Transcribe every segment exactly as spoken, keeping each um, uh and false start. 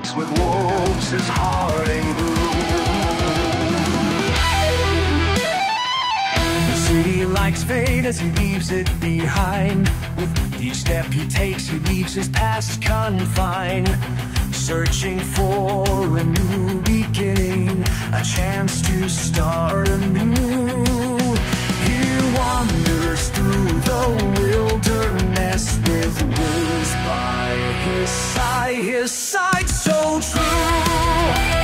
walks with wolves, his heart ain't blue. The city likes fate as he leaves it behind. With each step he takes, he leaves his past confined. Searching for a new beginning, a chance to start anew. He wanders through the wilderness with wolves by his side, his side so true.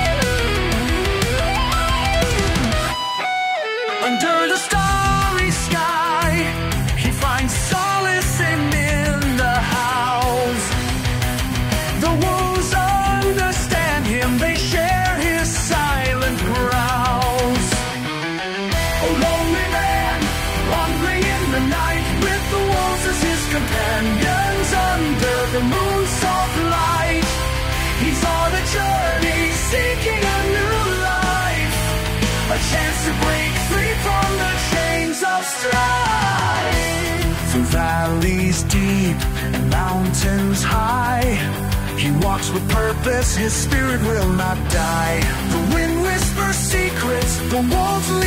Under the starry sky, he finds solace in, in the house. The wolves understand him, they share his silent growls. A lonely man, wandering in the night, with the wolves as his companions under the moon's soft light. He's on a journey, seeking a new life, a chance to break free from the chains of strife. Through valleys deep and mountains high, he walks with purpose, his spirit will not die. The wind whispers secrets, the wolves lead